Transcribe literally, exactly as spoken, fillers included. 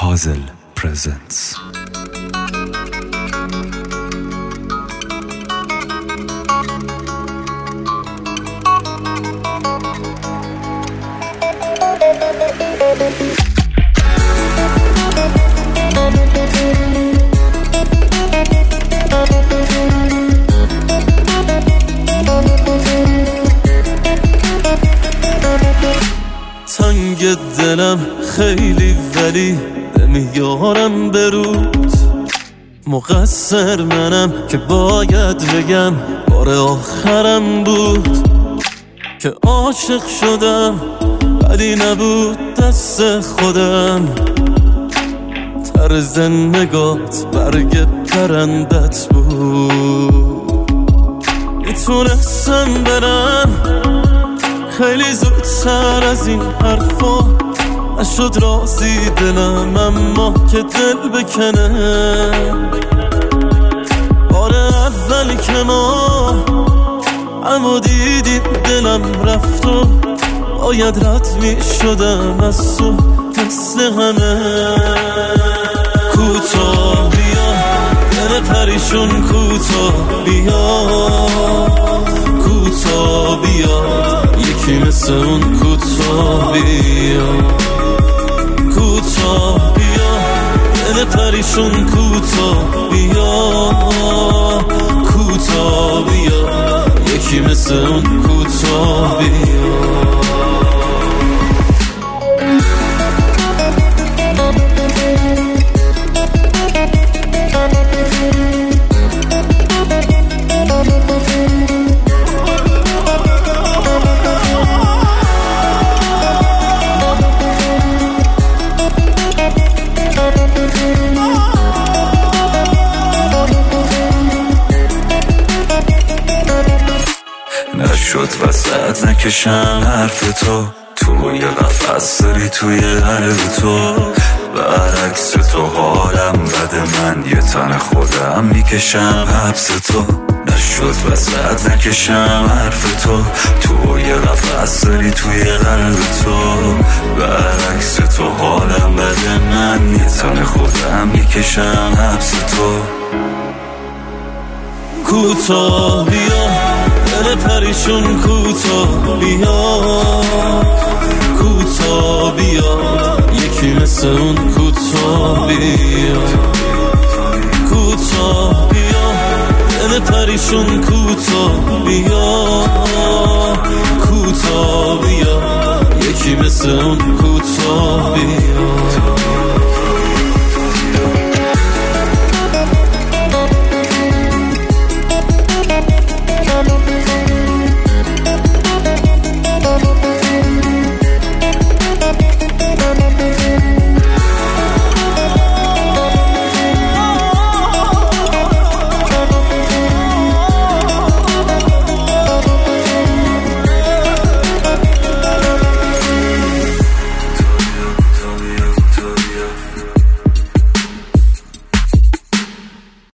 Hazel presents. تنگ دلم خیلی ولی نمیارم برود، مقصر منم که باید بگم بار آخرم بود که عاشق شدم ولی نبود دست خودم. طرز نگات برگ پرندت بود، میتونستم برم خیلی زودتر از این حرفا. نشد راضی دلم اما که دل بکنه. بار اولی که ما اما دیدیم دلم رفت و باید رد می شدم از تو مثل همه. کوتاه بیا دل پریشون، کوتاه بیا کوتاه بیا یکی مثل اون کوتاه بیا. کوتاه بیا دل پریشون، کوتاه بیا کوتاه بیا یکی مثل اون کوتاه بیا. نشد وسط نکشم حرف تو، توی قفص داری توی قلب تو. برعکس تو حالم بده، من یه تن خودم میکشم حبس تو. نشد وسط نکشم حرف تو، توی قفص داری توی قلب تو. برعکس تو حالم بده، من یه تن خودم میکشم حبس تو. کوتاه بیا دل پریشون، کوتاه بیا کوتاه بیا یکی مثل اون کوتاه بیا. کوتاه بیا دل پریشون، کوتاه بیا کوتاه بیا یکی مثل اون کوتاه بیا.